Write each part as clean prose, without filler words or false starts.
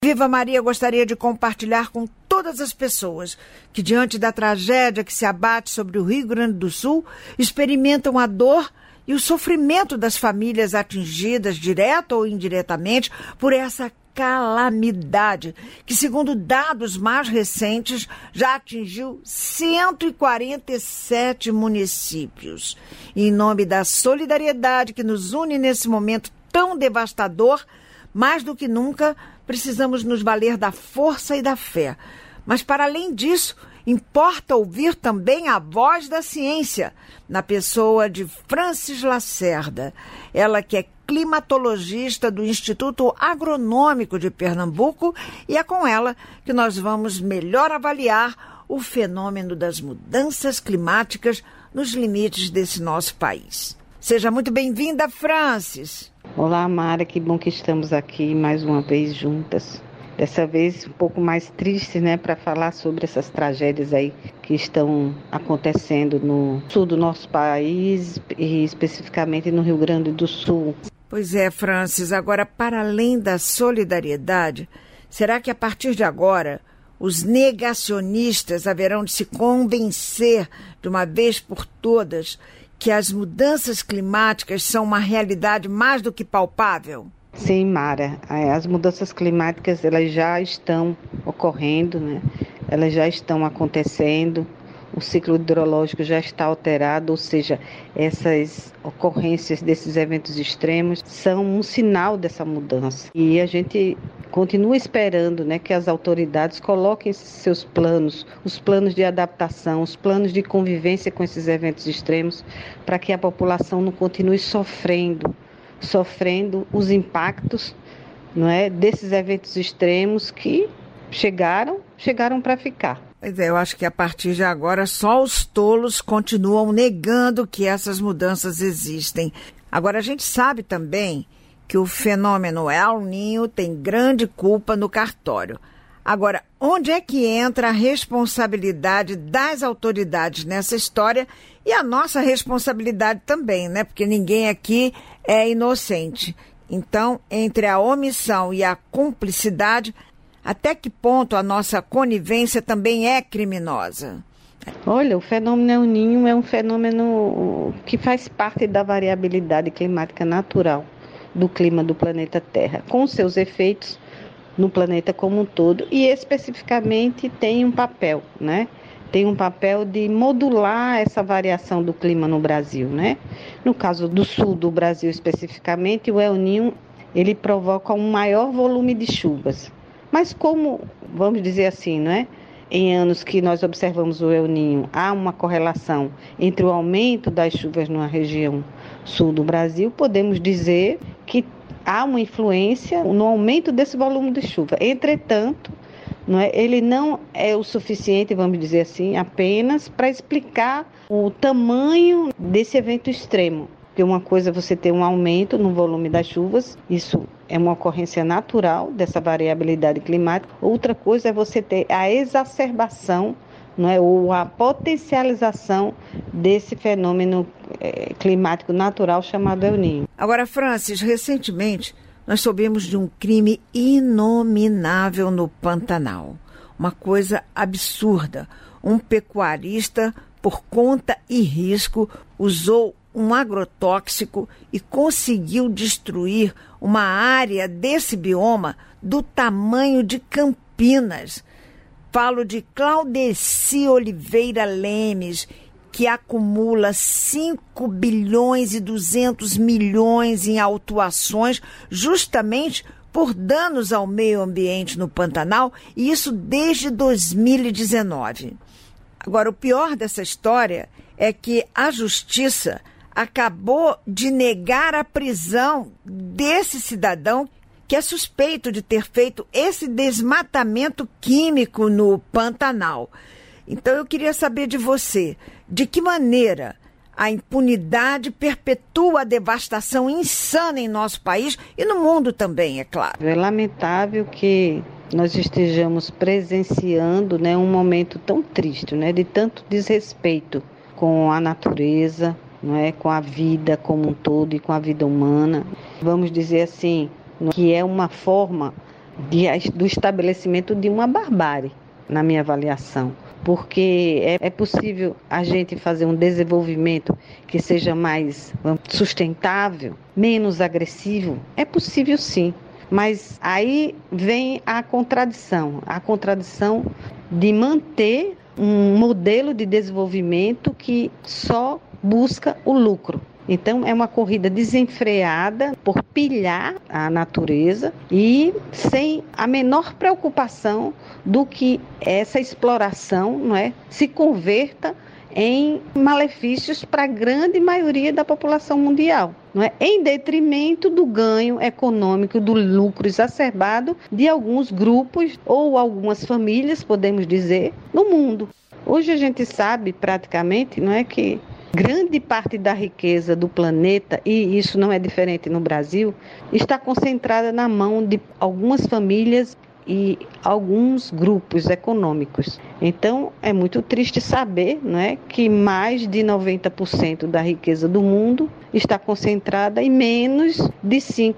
Viva Maria gostaria de compartilhar com todas as pessoas que, diante da tragédia que se abate sobre o Rio Grande do Sul, experimentam a dor e o sofrimento das famílias atingidas, direta ou indiretamente, por essa calamidade, que, segundo dados mais recentes, já atingiu 147 municípios. E, em nome da solidariedade que nos une nesse momento tão devastador, mais do que nunca, precisamos nos valer da força e da fé. Mas, para além disso, importa ouvir também a voz da ciência, na pessoa de Francis Lacerda. Ela que é climatologista do Instituto Agronômico de Pernambuco, e é com ela que nós vamos melhor avaliar o fenômeno das mudanças climáticas nos limites desse nosso país. Seja muito bem-vinda, Francis. Olá, Mara, que bom que estamos aqui mais uma vez juntas. Dessa vez um pouco mais triste, né, para falar sobre essas tragédias aí que estão acontecendo no sul do nosso país e especificamente no Rio Grande do Sul. Pois é, Francis, agora para além da solidariedade, será que a partir de agora os negacionistas haverão de se convencer de uma vez por todas que as mudanças climáticas são uma realidade mais do que palpável? Sim, Mara, as mudanças climáticas elas já estão ocorrendo, né? Elas já estão acontecendo, o ciclo hidrológico já está alterado, ou seja, essas ocorrências desses eventos extremos são um sinal dessa mudança. E a gente continua esperando, né, que as autoridades coloquem seus planos, os planos de adaptação, os planos de convivência com esses eventos extremos, para que a população não continue sofrendo os impactos, não é, desses eventos extremos que chegaram para ficar. Pois é, eu acho que a partir de agora só os tolos continuam negando que essas mudanças existem. Agora, a gente sabe também que o fenômeno El Niño tem grande culpa no cartório. Agora, onde é que entra a responsabilidade das autoridades nessa história e a nossa responsabilidade também, né? Porque ninguém aqui é inocente. Então, entre a omissão e a cumplicidade, até que ponto a nossa conivência também é criminosa? Olha, o fenômeno El Niño é um fenômeno que faz parte da variabilidade climática natural do clima do planeta Terra, com seus efeitos no planeta como um todo, e especificamente tem um papel, né? Tem um papel de modular essa variação do clima no Brasil, né? No caso do sul do Brasil especificamente, o El Niño, ele provoca um maior volume de chuvas. Mas como, vamos dizer assim, né? Em anos que nós observamos o El Niño, há uma correlação entre o aumento das chuvas na região sul do Brasil, podemos dizer que há uma influência no aumento desse volume de chuva. Entretanto, ele não é o suficiente, vamos dizer assim, apenas para explicar o tamanho desse evento extremo. Porque uma coisa é você ter um aumento no volume das chuvas, isso é uma ocorrência natural dessa variabilidade climática. Outra coisa é você ter a exacerbação, ou a potencialização desse fenômeno climático natural chamado El Niño. Agora, Francis, recentemente nós soubemos de um crime inominável no Pantanal. Uma coisa absurda. Um pecuarista, por conta e risco, usou um agrotóxico e conseguiu destruir uma área desse bioma do tamanho de Campinas. Falo de Claudeci Oliveira Lemes, que acumula 5 bilhões e 200 milhões em autuações justamente por danos ao meio ambiente no Pantanal, e isso desde 2019. Agora, o pior dessa história é que a Justiça acabou de negar a prisão desse cidadão que é suspeito de ter feito esse desmatamento químico no Pantanal. Então, eu queria saber de você, de que maneira a impunidade perpetua a devastação insana em nosso país e no mundo também, é claro. É lamentável que nós estejamos presenciando, um momento tão triste, de tanto desrespeito com a natureza, com a vida como um todo e com a vida humana. Vamos dizer assim, que é uma forma do estabelecimento de uma barbárie, na minha avaliação. Porque é possível a gente fazer um desenvolvimento que seja mais sustentável, menos agressivo? É possível sim, mas aí vem a contradição de manter um modelo de desenvolvimento que só busca o lucro. Então, é uma corrida desenfreada por pilhar a natureza e sem a menor preocupação do que essa exploração, não é, se converta em malefícios para a grande maioria da população mundial, não é? Em detrimento do ganho econômico, do lucro exacerbado de alguns grupos ou algumas famílias, podemos dizer, no mundo. Hoje a gente sabe praticamente, não é, que grande parte da riqueza do planeta, e isso não é diferente no Brasil, está concentrada na mão de algumas famílias e alguns grupos econômicos. Então, é muito triste saber, não é, que mais de 90% da riqueza do mundo está concentrada em menos de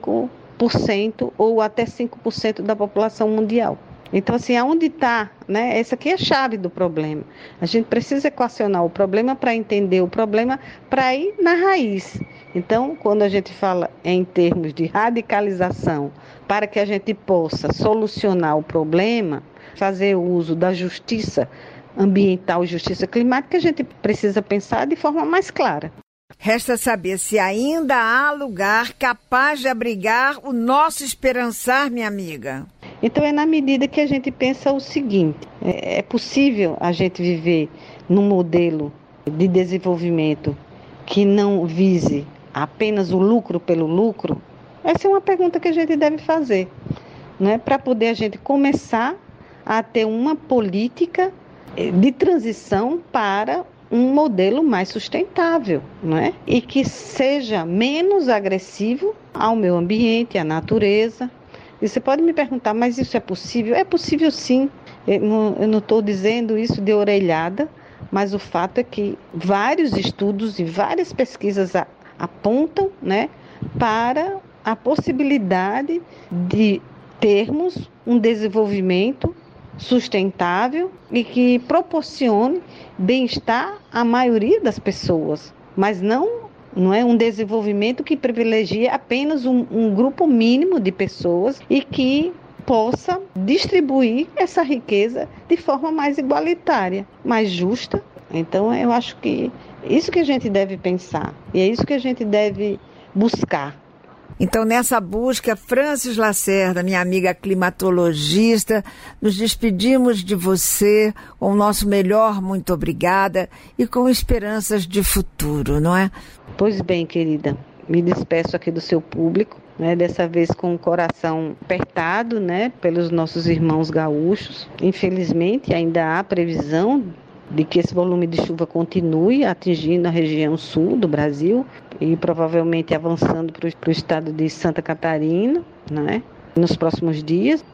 5% ou até 5% da população mundial. Então, assim, aonde está, né? Essa aqui é a chave do problema. A gente precisa equacionar o problema para entender o problema, para ir na raiz. Então, quando a gente fala em termos de radicalização, para que a gente possa solucionar o problema, fazer uso da justiça ambiental e justiça climática, a gente precisa pensar de forma mais clara. Resta saber se ainda há lugar capaz de abrigar o nosso esperançar, minha amiga. Então, é na medida que a gente pensa o seguinte: é possível a gente viver num modelo de desenvolvimento que não vise apenas o lucro pelo lucro? Essa é uma pergunta que a gente deve fazer, né? Para poder a gente começar a ter uma política de transição para um modelo mais sustentável, não é? E que seja menos agressivo ao meio ambiente, à natureza. E você pode me perguntar, mas isso é possível? É possível sim. Eu não estou dizendo isso de orelhada, mas o fato é que vários estudos e várias pesquisas apontam, né, para a possibilidade de termos um desenvolvimento sustentável e que proporcione bem-estar à maioria das pessoas, mas não é um desenvolvimento que privilegie apenas um grupo mínimo de pessoas e que possa distribuir essa riqueza de forma mais igualitária, mais justa. Então, eu acho que isso que a gente deve pensar e é isso que a gente deve buscar. Então, nessa busca, Francis Lacerda, minha amiga climatologista, nos despedimos de você com o nosso melhor muito obrigada e com esperanças de futuro, não é? Pois bem, querida, me despeço aqui do seu público, né, dessa vez com o coração apertado, né, pelos nossos irmãos gaúchos. Infelizmente, ainda há previsão de que esse volume de chuva continue atingindo a região sul do Brasil e provavelmente avançando para o estado de Santa Catarina, né, nos próximos dias.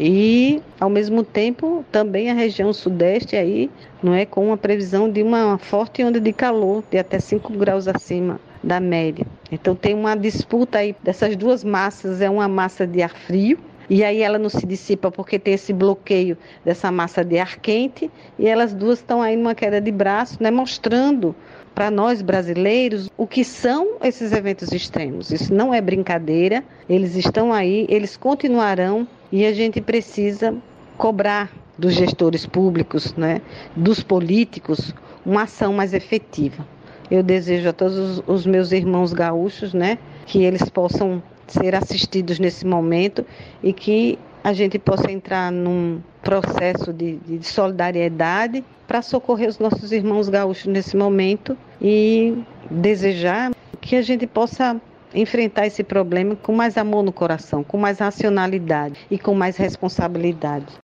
E, ao mesmo tempo, também a região sudeste aí, não é, com uma previsão de uma forte onda de calor, de até 5 graus acima da média. Então, tem uma disputa aí dessas duas massas, é uma massa de ar frio, e aí ela não se dissipa porque tem esse bloqueio dessa massa de ar quente, e elas duas estão aí numa queda de braço, né, mostrando para nós brasileiros o que são esses eventos extremos. Isso não é brincadeira, eles estão aí, eles continuarão, e a gente precisa cobrar dos gestores públicos, né, dos políticos, uma ação mais efetiva. Eu desejo a todos os meus irmãos gaúchos, né, que eles possam ser assistidos nesse momento e que a gente possa entrar num processo de solidariedade para socorrer os nossos irmãos gaúchos nesse momento e desejar que a gente possa enfrentar esse problema com mais amor no coração, com mais racionalidade e com mais responsabilidade.